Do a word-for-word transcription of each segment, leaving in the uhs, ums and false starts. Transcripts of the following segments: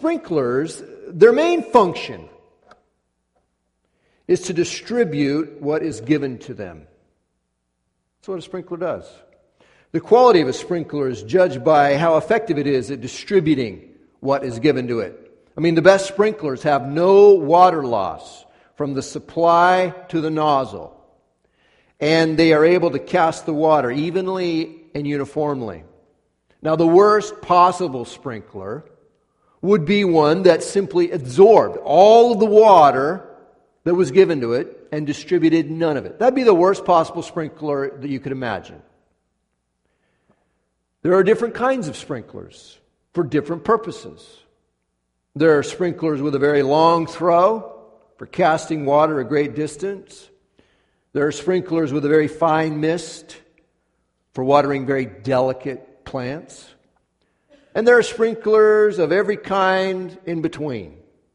sprinklers, their main function is to distribute what is given to them. That's what a sprinkler does. The quality of a sprinkler is judged by how effective it is at distributing what is given to it. I mean, the best sprinklers have no water loss from the supply to the nozzle, and they are able to cast the water evenly and uniformly. Now, the worst possible sprinkler would be one that simply absorbed all of the water that was given to it and distributed none of it. That'd be the worst possible sprinkler that you could imagine. There are different kinds of sprinklers for different purposes. There are sprinklers with a very long throw for casting water a great distance. There are sprinklers with a very fine mist for watering very delicate plants. And there are sprinklers of every kind in between.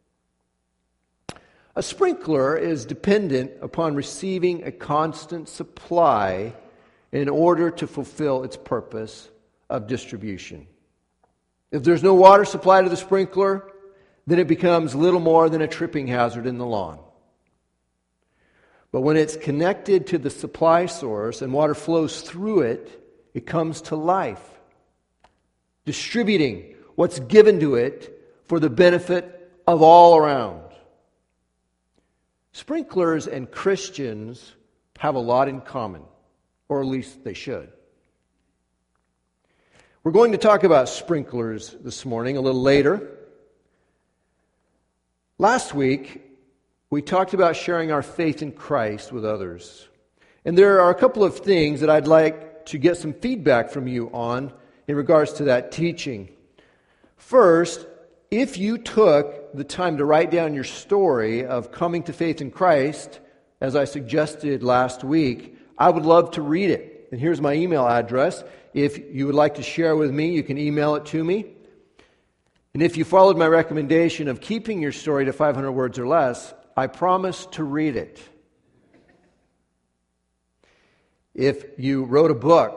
A sprinkler is dependent upon receiving a constant supply in order to fulfill its purpose of distribution. If there's no water supply to the sprinkler, then it becomes little more than a tripping hazard in the lawn. But when it's connected to the supply source and water flows through it, it comes to life, distributing what's given to it for the benefit of all around. Sprinklers and Christians have a lot in common, or at least they should. We're going to talk about sprinklers this morning a little later. Last week, we talked about sharing our faith in Christ with others. And there are a couple of things that I'd like to get some feedback from you on in regards to that teaching. First, if you took the time to write down your story of coming to faith in Christ, as I suggested last week, I would love to read it. And here's my email address. If you would like to share with me, you can email it to me. And if you followed my recommendation of keeping your story to five hundred words or less, I promise to read it. If you wrote a book,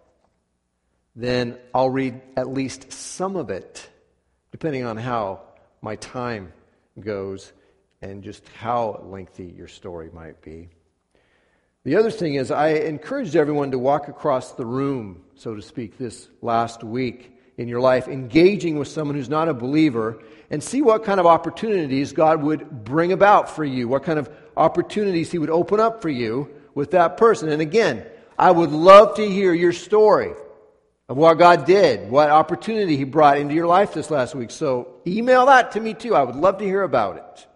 then I'll read at least some of it, depending on how my time goes and just how lengthy your story might be. The other thing is, I encouraged everyone to walk across the room, so to speak, this last week in your life, engaging with someone who's not a believer, and see what kind of opportunities God would bring about for you, what kind of opportunities He would open up for you with that person. And again, I would love to hear your story of what God did, what opportunity He brought into your life this last week. So email that to me too. I would love to hear about it.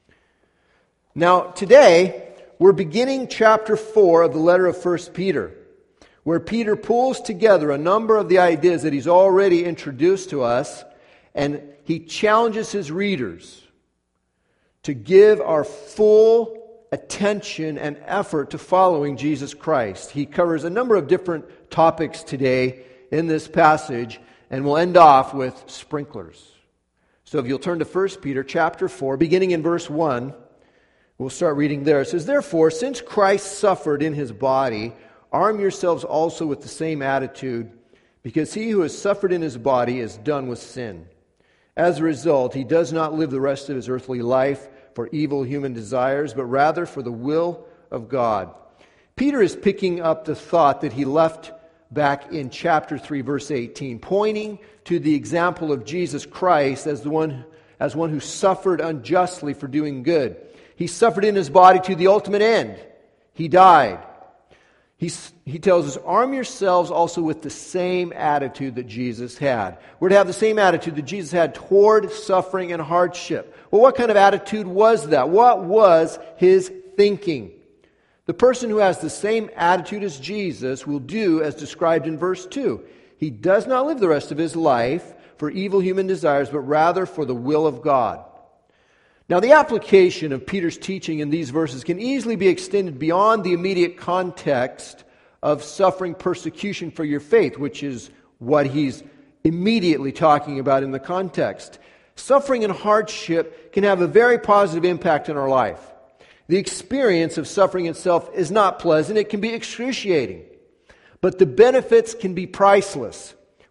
Now, today, we're beginning chapter four of the letter of First Peter, where Peter pulls together a number of the ideas that he's already introduced to us, and he challenges his readers to give our full attention and effort to following Jesus Christ. He covers a number of different topics today in this passage, and we'll end off with sprinklers. So if you'll turn to First Peter chapter four, beginning in verse one, we'll start reading there. It says, "Therefore, since Christ suffered in His body, arm yourselves also with the same attitude, because he who has suffered in his body is done with sin. As a result, he does not live the rest of his earthly life for evil human desires, but rather for the will of God." Peter is picking up the thought that he left back in chapter three, verse eighteen, pointing to the example of Jesus Christ as the one, as one who suffered unjustly for doing good. He suffered in His body to the ultimate end. He died. He, he tells us, arm yourselves also with the same attitude that Jesus had. We're to have the same attitude that Jesus had toward suffering and hardship. Well, what kind of attitude was that? What was His thinking? The person who has the same attitude as Jesus will do as described in verse two. He does not live the rest of his life for evil human desires, but rather for the will of God. Now, the application of Peter's teaching in these verses can easily be extended beyond the immediate context of suffering persecution for your faith, which is what he's immediately talking about in the context. Suffering and hardship can have a very positive impact in our life. The experience of suffering itself is not pleasant. It can be excruciating. But the benefits can be priceless.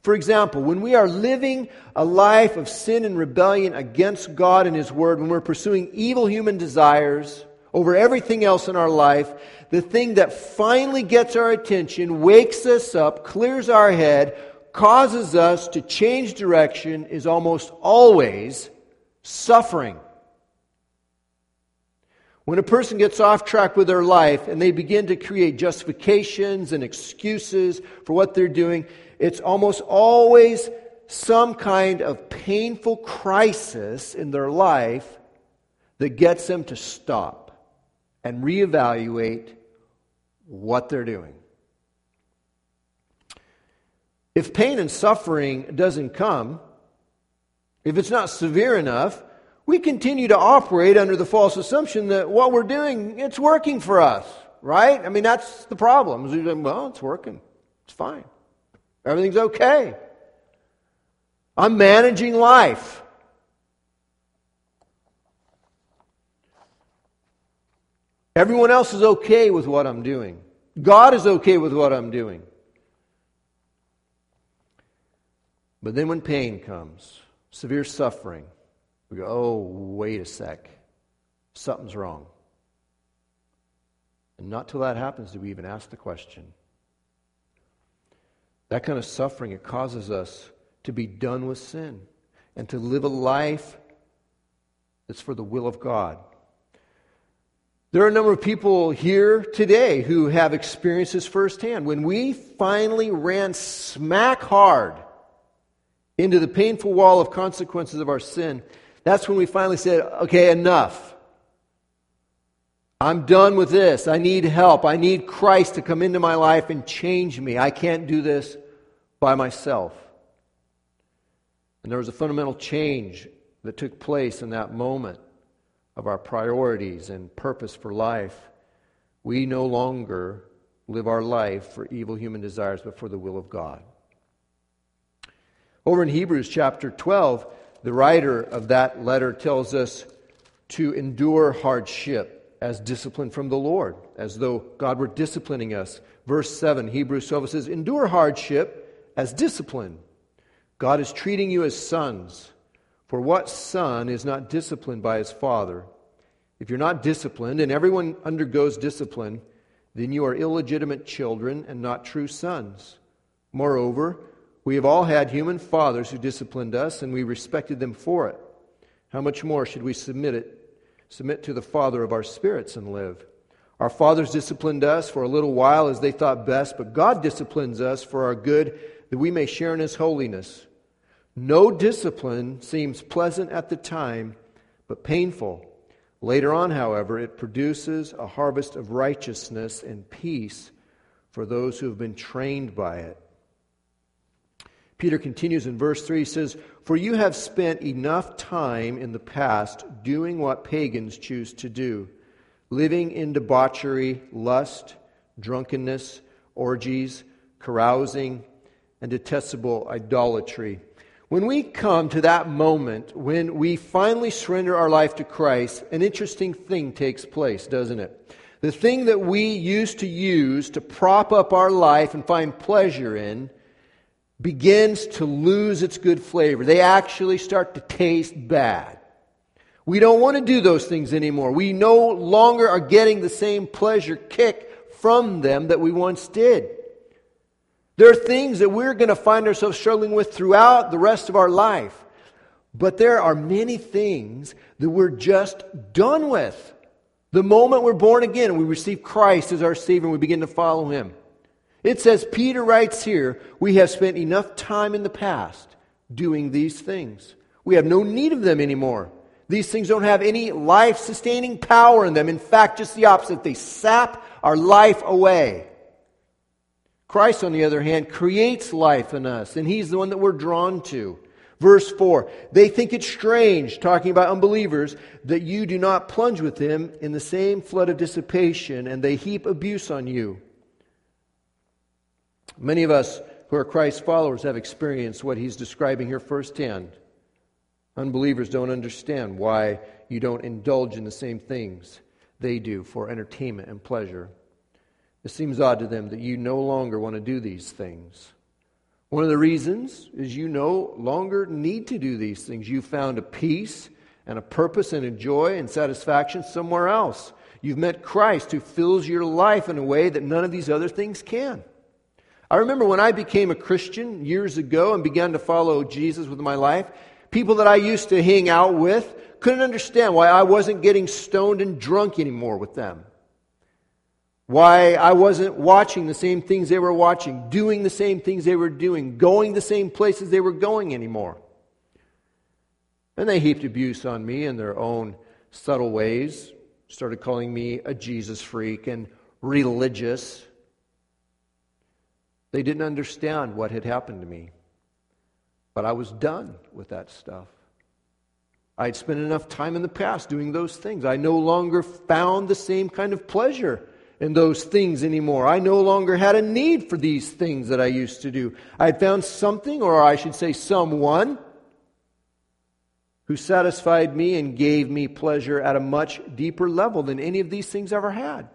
For example, when we are living a life of sin and rebellion against God and His Word, when we're pursuing evil human desires over everything else in our life, the thing that finally gets our attention, wakes us up, clears our head, causes us to change direction is almost always suffering. When a person gets off track with their life and they begin to create justifications and excuses for what they're doing, it's almost always some kind of painful crisis in their life that gets them to stop and reevaluate what they're doing. If pain and suffering doesn't come, if it's not severe enough, we continue to operate under the false assumption that what we're doing, it's working for us, right? I mean, that's the problem. We say, well, it's working. It's fine. Everything's okay. I'm managing life. Everyone else is okay with what I'm doing. God is okay with what I'm doing. But then when pain comes, severe suffering, we go, oh, wait a sec. Something's wrong. And not till that happens do we even ask the question. That kind of suffering, it causes us to be done with sin and to live a life that's for the will of God. There are a number of people here today who have experienced this firsthand. When we finally ran smack hard into the painful wall of consequences of our sin, that's when we finally said, okay, enough. I'm done with this. I need help. I need Christ to come into my life and change me. I can't do this by myself. And there was a fundamental change that took place in that moment of our priorities and purpose for life. We no longer live our life for evil human desires, but for the will of God. Over in Hebrews chapter twelve, the writer of that letter tells us to endure hardship as discipline from the Lord, as though God were disciplining us. Verse seven, Hebrews twelve says, endure hardship as discipline. God is treating you as sons. For what son is not disciplined by his father? If you're not disciplined, and everyone undergoes discipline, then you are illegitimate children and not true sons. Moreover, we have all had human fathers who disciplined us, and we respected them for it. How much more should we submit it, submit to the Father of our spirits and live? Our fathers disciplined us for a little while as they thought best, but God disciplines us for our good, that we may share in His holiness. No discipline seems pleasant at the time, but painful. Later on, however, it produces a harvest of righteousness and peace for those who have been trained by it. Peter continues in verse three, he says, for you have spent enough time in the past doing what pagans choose to do, living in debauchery, lust, drunkenness, orgies, carousing, and detestable idolatry. When we come to that moment, when we finally surrender our life to Christ, an interesting thing takes place, doesn't it? The thing that we used to use to prop up our life and find pleasure in begins to lose its good flavor. They actually start to taste bad. We don't want to do those things anymore. We no longer are getting the same pleasure kick from them that we once did. There are things that we're going to find ourselves struggling with throughout the rest of our life. But there are many things that we're just done with. The moment we're born again and we receive Christ as our Savior and we begin to follow Him. It says, Peter writes here, we have spent enough time in the past doing these things. We have no need of them anymore. These things don't have any life-sustaining power in them. In fact, just the opposite. They sap our life away. Christ, on the other hand, creates life in us, and He's the one that we're drawn to. Verse four, they think it strange, talking about unbelievers, that you do not plunge with them in the same flood of dissipation, and they heap abuse on you. Many of us who are Christ followers have experienced what he's describing here firsthand. Unbelievers don't understand why you don't indulge in the same things they do for entertainment and pleasure. It seems odd to them that you no longer want to do these things. One of the reasons is you no longer need to do these things. You found a peace and a purpose and a joy and satisfaction somewhere else. You've met Christ who fills your life in a way that none of these other things can. I remember when I became a Christian years ago and began to follow Jesus with my life, people that I used to hang out with couldn't understand why I wasn't getting stoned and drunk anymore with them. Why I wasn't watching the same things they were watching, doing the same things they were doing, going the same places they were going anymore. And they heaped abuse on me in their own subtle ways, started calling me a Jesus freak and religious. They didn't understand what had happened to me. But I was done with that stuff. I'd spent enough time in the past doing those things. I no longer found the same kind of pleasure in those things anymore. I no longer had a need for these things that I used to do. I had found something, or I should say someone, who satisfied me and gave me pleasure at a much deeper level than any of these things ever had.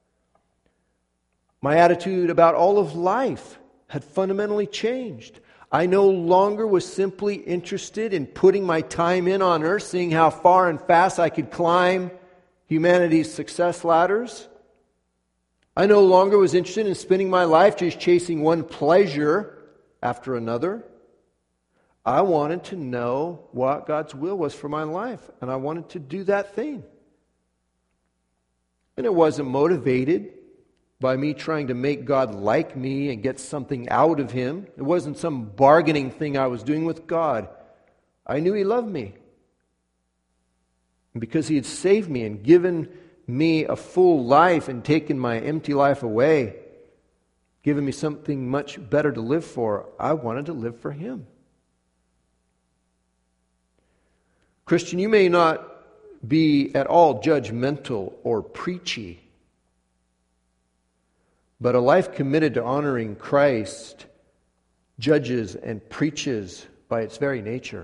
My attitude about all of life had fundamentally changed. I no longer was simply interested in putting my time in on earth, seeing how far and fast I could climb humanity's success ladders. I no longer was interested in spending my life just chasing one pleasure after another. I wanted to know what God's will was for my life, and I wanted to do that thing. And it wasn't motivated by me trying to make God like me and get something out of Him. It wasn't some bargaining thing I was doing with God. I knew He loved me. And because He had saved me and given me a full life and taken my empty life away, given me something much better to live for, I wanted to live for Him. Christian, you may not be at all judgmental or preachy, but a life committed to honoring Christ judges and preaches by its very nature.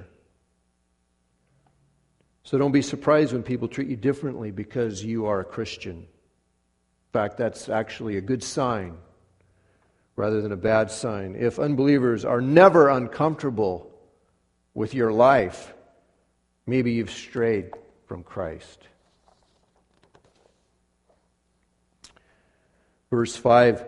So don't be surprised when people treat you differently because you are a Christian. In fact, that's actually a good sign rather than a bad sign. If unbelievers are never uncomfortable with your life, maybe you've strayed from Christ. Verse five,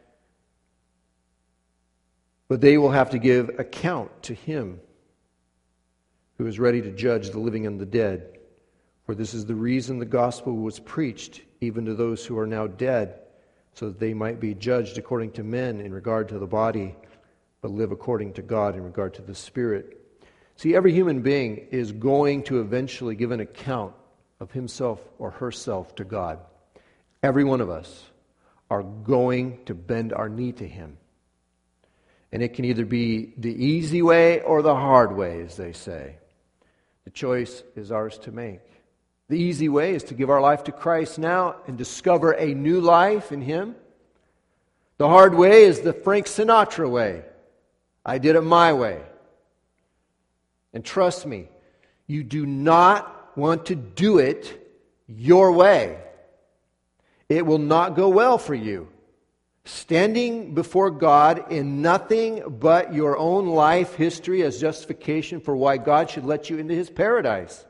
but they will have to give account to Him who is ready to judge the living and the dead. For this is the reason the gospel was preached, even to those who are now dead, so that they might be judged according to men in regard to the body, but live according to God in regard to the Spirit. See, every human being is going to eventually give an account of himself or herself to God. Every one of us are going to bend our knee to Him. And it can either be the easy way or the hard way, as they say. The choice is ours to make. The easy way is to give our life to Christ now and discover a new life in Him. The hard way is the Frank Sinatra way. I did it my way. And trust me, you do not want to do it your way. It will not go well for you. Standing before God in nothing but your own life history as justification for why God should let you into His paradise.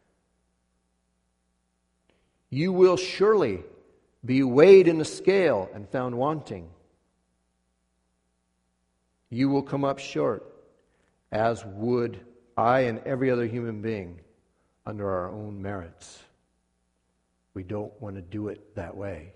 You will surely be weighed in a scale and found wanting. You will come up short, as would I and every other human being under our own merits. We don't want to do it that way.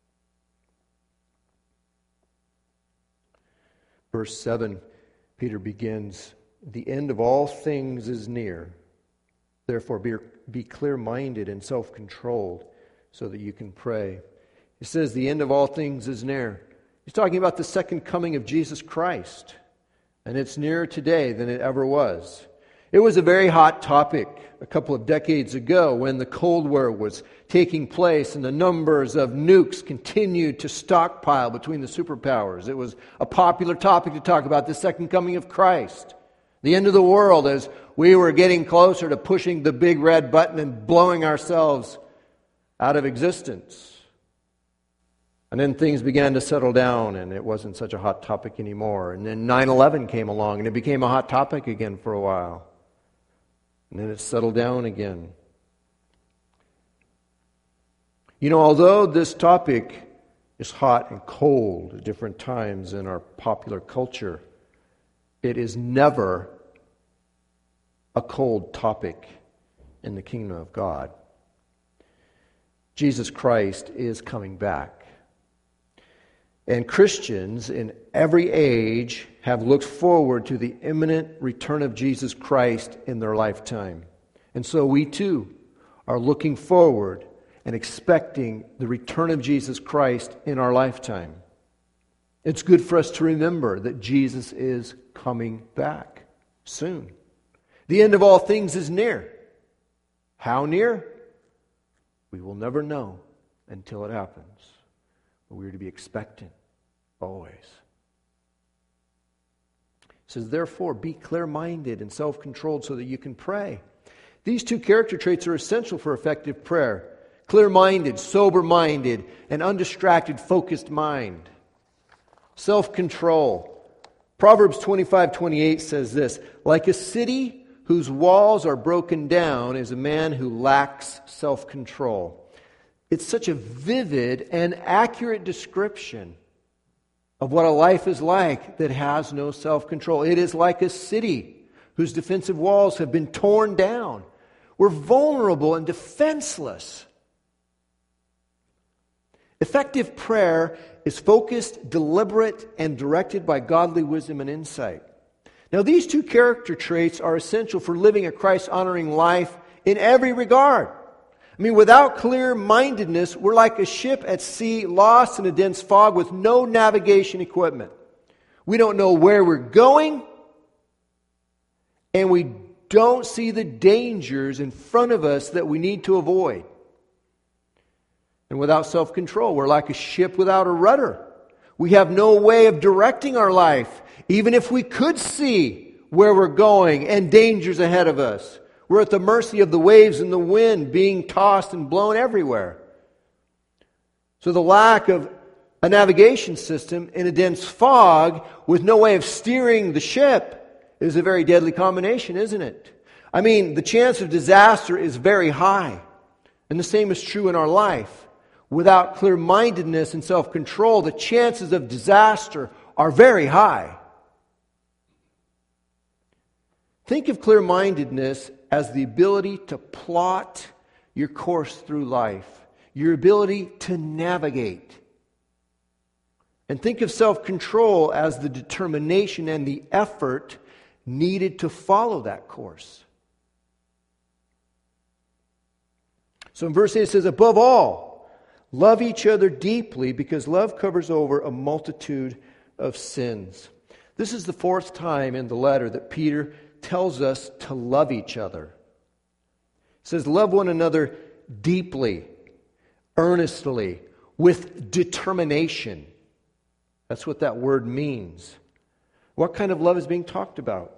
Verse seven, Peter begins, the end of all things is near. Therefore be, be clear-minded and self-controlled so that you can pray. He says the end of all things is near. He's talking about the second coming of Jesus Christ. And it's nearer today than it ever was. It was a very hot topic a couple of decades ago when the Cold War was taking place and the numbers of nukes continued to stockpile between the superpowers. It was a popular topic to talk about the second coming of Christ, the end of the world, as we were getting closer to pushing the big red button and blowing ourselves out of existence. And then things began to settle down, and it wasn't such a hot topic anymore. And then nine eleven came along, and it became a hot topic again for a while. And then it settled down again. You know, although this topic is hot and cold at different times in our popular culture, it is never a cold topic in the kingdom of God. Jesus Christ is coming back. And Christians in every age have looked forward to the imminent return of Jesus Christ in their lifetime. And so we too are looking forward and expecting the return of Jesus Christ in our lifetime. It's good for us to remember that Jesus is coming back soon. The end of all things is near. How near? We will never know until it happens. But we are to be expectant always. It says, therefore, be clear-minded and self-controlled so that you can pray. These two character traits are essential for effective prayer. Clear-minded, sober-minded, and undistracted, focused mind. Self-control. Proverbs twenty-five twenty-eight says this, like a city whose walls are broken down is a man who lacks self-control. It's such a vivid and accurate description of what a life is like that has no self-control. It is like a city whose defensive walls have been torn down. We're vulnerable and defenseless. Effective prayer is focused, deliberate, and directed by godly wisdom and insight. Now, these two character traits are essential for living a Christ-honoring life in every regard. I mean, without clear-mindedness, we're like a ship at sea lost in a dense fog with no navigation equipment. We don't know where we're going, and we don't see the dangers in front of us that we need to avoid. And without self-control, we're like a ship without a rudder. We have no way of directing our life, even if we could see where we're going and dangers ahead of us. We're at the mercy of the waves and the wind, being tossed and blown everywhere. So the lack of a navigation system in a dense fog with no way of steering the ship is a very deadly combination, isn't it? I mean, the chance of disaster is very high. And the same is true in our life. Without clear-mindedness and self-control, the chances of disaster are very high. Think of clear-mindedness as the ability to plot your course through life, your ability to navigate. And think of self-control as the determination and the effort needed to follow that course. So in verse eight it says, above all, love each other deeply because love covers over a multitude of sins. This is the fourth time in the letter that Peter tells us to love each other. It says, love one another deeply, earnestly, with determination. That's what that word means. What kind of love is being talked about?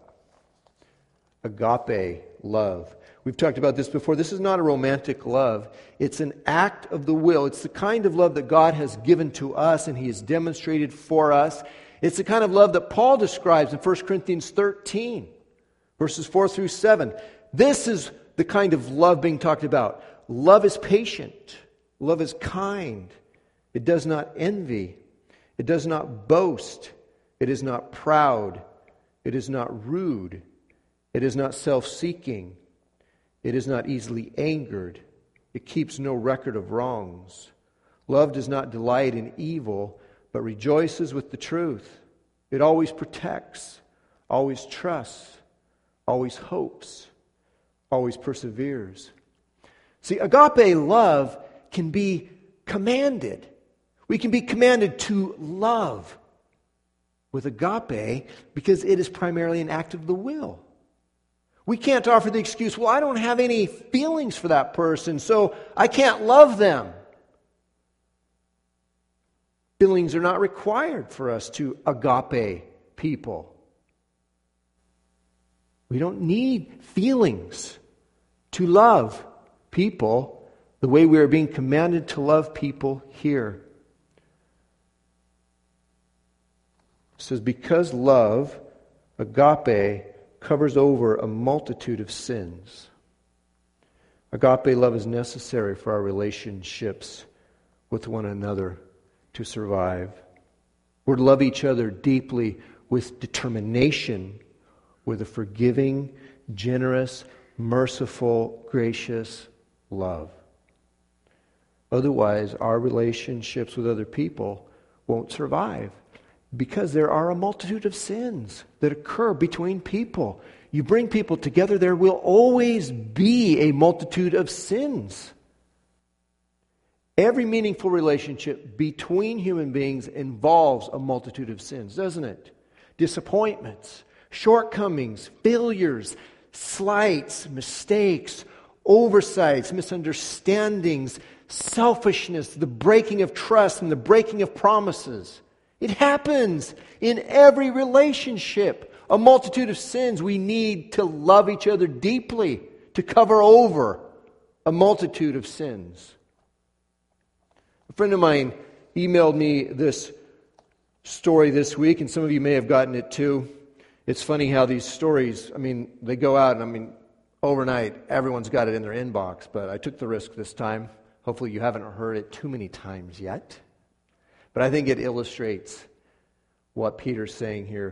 Agape love. We've talked about this before. This is not a romantic love. It's an act of the will. It's the kind of love that God has given to us and He has demonstrated for us. It's the kind of love that Paul describes in First Corinthians thirteen. Verses four through seven. This is the kind of love being talked about. Love is patient. Love is kind. It does not envy. It does not boast. It is not proud. It is not rude. It is not self-seeking. It is not easily angered. It keeps no record of wrongs. Love does not delight in evil, but rejoices with the truth. It always protects, always trusts, always hopes, always perseveres. See, agape love can be commanded. We can be commanded to love with agape because it is primarily an act of the will. We can't offer the excuse, well, I don't have any feelings for that person, so I can't love them. Feelings are not required for us to agape people. We don't need feelings to love people the way we are being commanded to love people here. It says, because love, agape, covers over a multitude of sins. Agape love is necessary for our relationships with one another to survive. We're to love each other deeply with determination, with a forgiving, generous, merciful, gracious love. Otherwise, our relationships with other people won't survive, because there are a multitude of sins that occur between people. You bring people together, there will always be a multitude of sins. Every meaningful relationship between human beings involves a multitude of sins, doesn't it? Disappointments, shortcomings, failures, slights, mistakes, oversights, misunderstandings, selfishness, the breaking of trust and the breaking of promises. It happens in every relationship. A multitude of sins. We need to love each other deeply to cover over a multitude of sins. A friend of mine emailed me this story this week, and some of you may have gotten it too. It's funny how these stories, I mean, they go out, and I mean, overnight, everyone's got it in their inbox, but I took the risk this time. Hopefully you haven't heard it too many times yet. But I think it illustrates what Peter's saying here.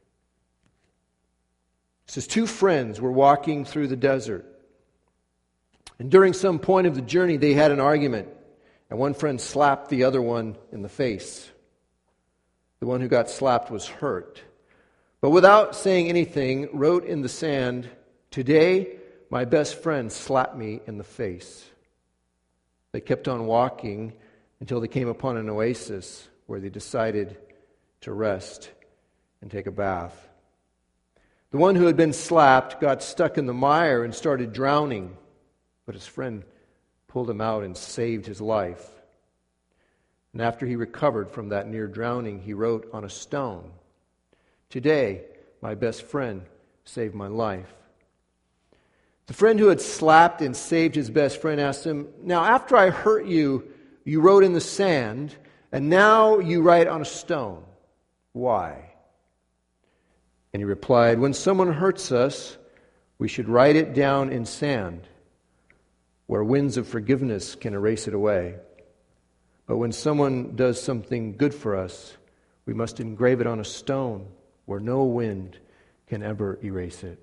It says, two friends were walking through the desert. And during some point of the journey, they had an argument. And one friend slapped the other one in the face. The one who got slapped was hurt. But without saying anything, wrote in the sand, "Today, my best friend slapped me in the face." They kept on walking until they came upon an oasis where they decided to rest and take a bath. The one who had been slapped got stuck in the mire and started drowning, but his friend pulled him out and saved his life. And after he recovered from that near drowning, he wrote on a stone, "Today, my best friend saved my life." The friend who had slapped and saved his best friend asked him, "Now, after I hurt you, you wrote in the sand, and now you write on a stone. Why?" And he replied, "When someone hurts us, we should write it down in sand, where winds of forgiveness can erase it away. But when someone does something good for us, we must engrave it on a stone, where no wind can ever erase it."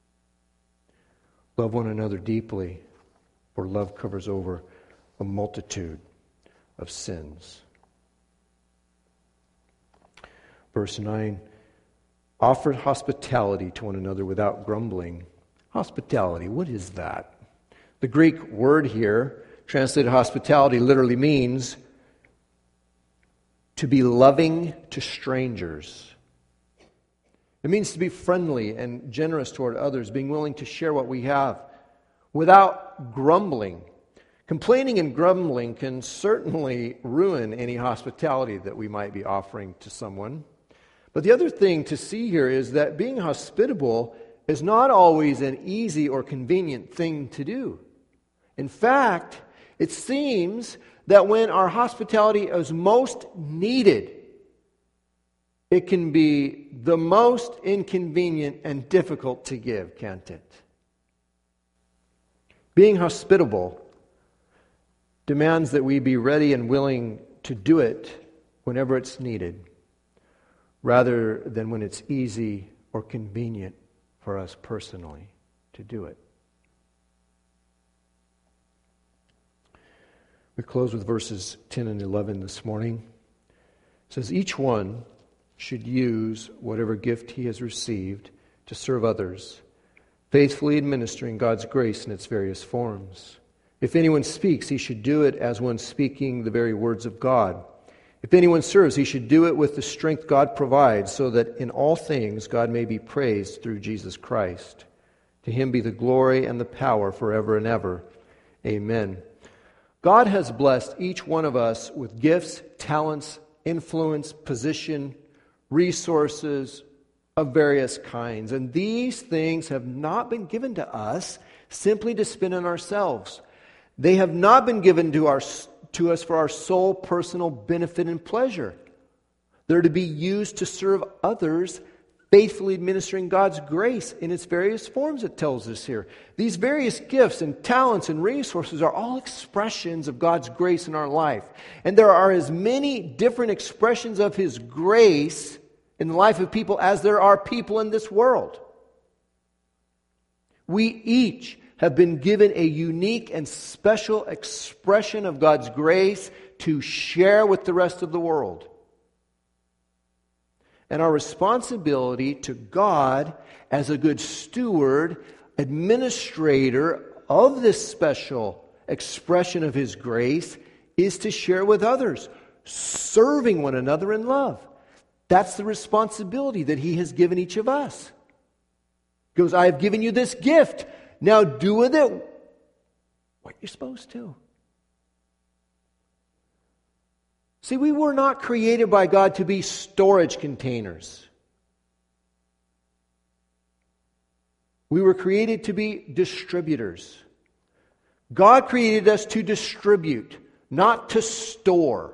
Love one another deeply, for love covers over a multitude of sins. Verse nine, offer hospitality to one another without grumbling. Hospitality, what is that? The Greek word here, translated hospitality, literally means to be loving to strangers. It means to be friendly and generous toward others, being willing to share what we have without grumbling. Complaining and grumbling can certainly ruin any hospitality that we might be offering to someone. But the other thing to see here is that being hospitable is not always an easy or convenient thing to do. In fact, it seems that when our hospitality is most needed, it can be the most inconvenient and difficult to give, can't it? Being hospitable demands that we be ready and willing to do it whenever it's needed, rather than when it's easy or convenient for us personally to do it. We close with verses ten and eleven this morning. It says, each one should use whatever gift he has received to serve others, faithfully administering God's grace in its various forms. If anyone speaks, he should do it as one speaking the very words of God. If anyone serves, he should do it with the strength God provides, so that in all things God may be praised through Jesus Christ. To him be the glory and the power forever and ever. Amen. God has blessed each one of us with gifts, talents, influence, position, resources of various kinds. And these things have not been given to us simply to spend on ourselves. They have not been given to our to us for our sole personal benefit and pleasure. They're to be used to serve others, faithfully administering God's grace in its various forms, it tells us here. These various gifts and talents and resources are all expressions of God's grace in our life. And there are as many different expressions of His grace in the life of people as there are people in this world. We each have been given a unique and special expression of God's grace to share with the rest of the world. And our responsibility to God as a good steward, administrator of this special expression of His grace is to share with others, serving one another in love. That's the responsibility that He has given each of us. He goes, I have given you this gift. Now do with it what you're supposed to. See, we were not created by God to be storage containers. We were created to be distributors. God created us to distribute, not to store.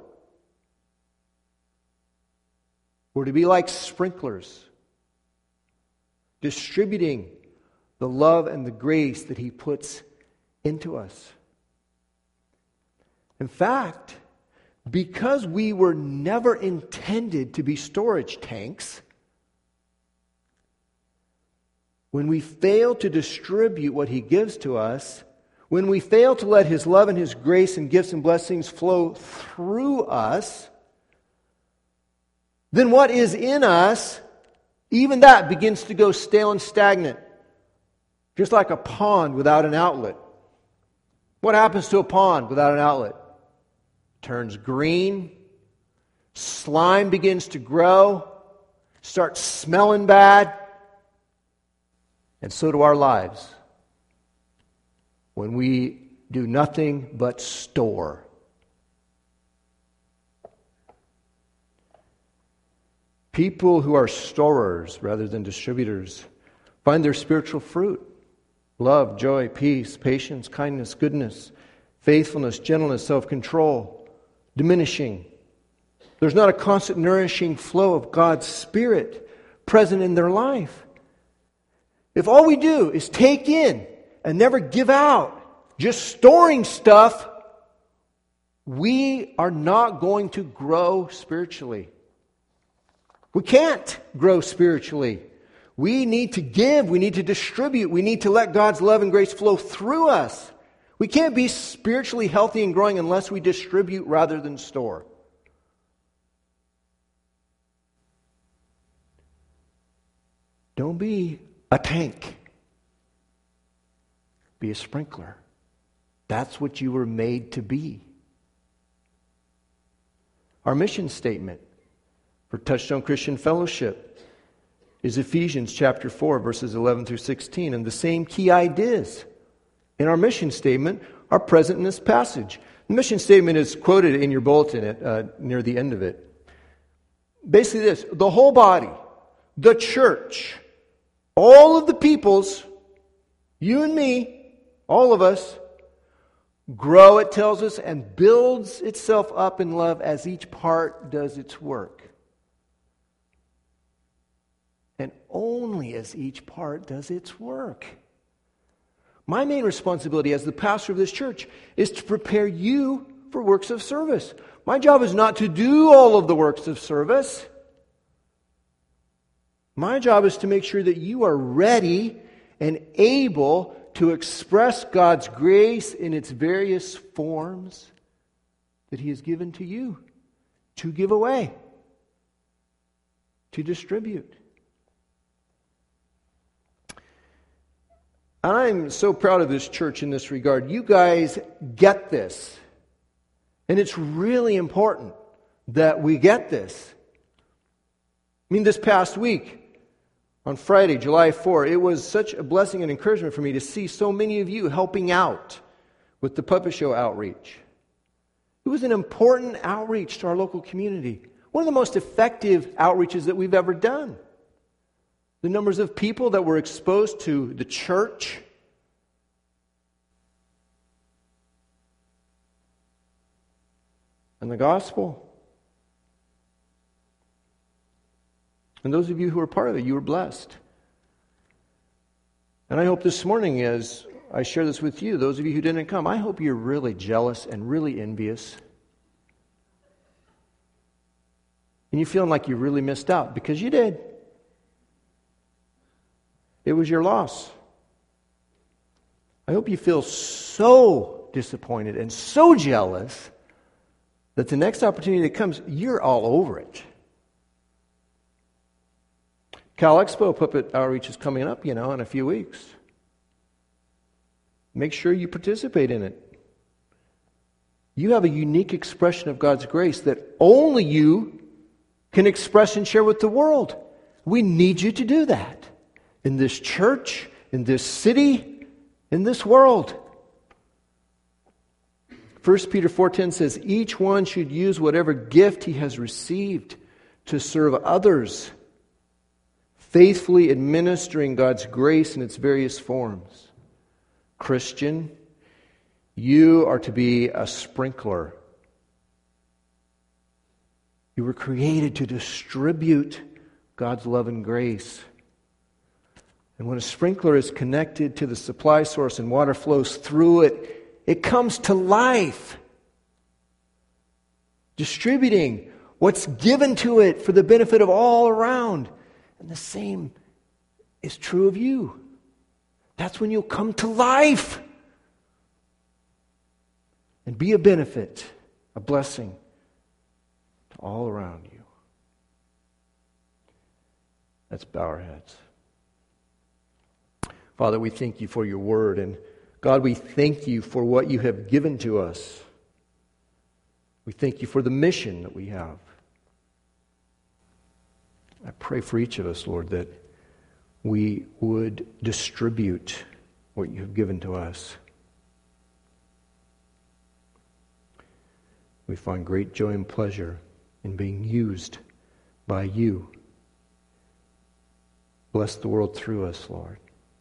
We're to be like sprinklers, distributing the love and the grace that He puts into us. In fact, because we were never intended to be storage tanks, when we fail to distribute what He gives to us, when we fail to let His love and His grace and gifts and blessings flow through us, then what is in us, even that begins to go stale and stagnant. Just like a pond without an outlet. What happens to a pond without an outlet? Turns green, slime begins to grow, starts smelling bad, and so do our lives when we do nothing but store. People who are storers rather than distributors find their spiritual fruit: love, joy, peace, patience, kindness, goodness, faithfulness, gentleness, self-control diminishing. There's not a constant nourishing flow of God's Spirit present in their life. If all we do is take in and never give out, just storing stuff, we are not going to grow spiritually. We can't grow spiritually. We need to give, we need to distribute, we need to let God's love and grace flow through us. We can't be spiritually healthy and growing unless we distribute rather than store. Don't be a tank. Be a sprinkler. That's what you were made to be. Our mission statement for Touchstone Christian Fellowship is Ephesians chapter four, verses eleven through sixteen. And the same key ideas in our mission statement are present in this passage. The mission statement is quoted in your bulletin at, uh, near the end of it. Basically this: the whole body, the church, all of the peoples, you and me, all of us, grow, it tells us, and builds itself up in love as each part does its work. And only as each part does its work. My main responsibility as the pastor of this church is to prepare you for works of service. My job is not to do all of the works of service. My job is to make sure that you are ready and able to express God's grace in its various forms that He has given to you, to give away, to distribute. I'm so proud of this church in this regard. You guys get this. And it's really important that we get this. I mean, this past week, on Friday, July fourth, it was such a blessing and encouragement for me to see so many of you helping out with the puppet show outreach. It was an important outreach to our local community. One of the most effective outreaches that we've ever done. The numbers of people that were exposed to the church, and the gospel. And those of you who are part of it, you were blessed. And I hope this morning, as I share this with you, those of you who didn't come, I hope you're really jealous and really envious. And you feeling like you really missed out, because you did. It was your loss. I hope you feel so disappointed and so jealous that the next opportunity that comes, you're all over it. Cal Expo Puppet Outreach is coming up, you know, in a few weeks. Make sure you participate in it. You have a unique expression of God's grace that only you can express and share with the world. We need you to do that in this church, in this city, in this world. First Peter four ten says, each one should use whatever gift he has received to serve others, faithfully administering God's grace in its various forms. Christian, you are to be a sprinkler. You were created to distribute God's love and grace. And when a sprinkler is connected to the supply source and water flows through it, it comes to life, distributing what's given to it for the benefit of all around. And the same is true of you. That's when you'll come to life and be a benefit, a blessing to all around you. Let's bow our heads. Father, we thank you for your word, and God, we thank you for what you have given to us. We thank you for the mission that we have. I pray for each of us, Lord, that we would distribute what you have given to us. We find great joy and pleasure in being used by you. Bless the world through us, Lord.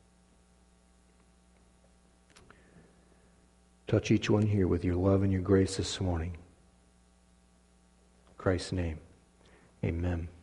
Touch each one here with your love and your grace this morning. In Christ's name, amen.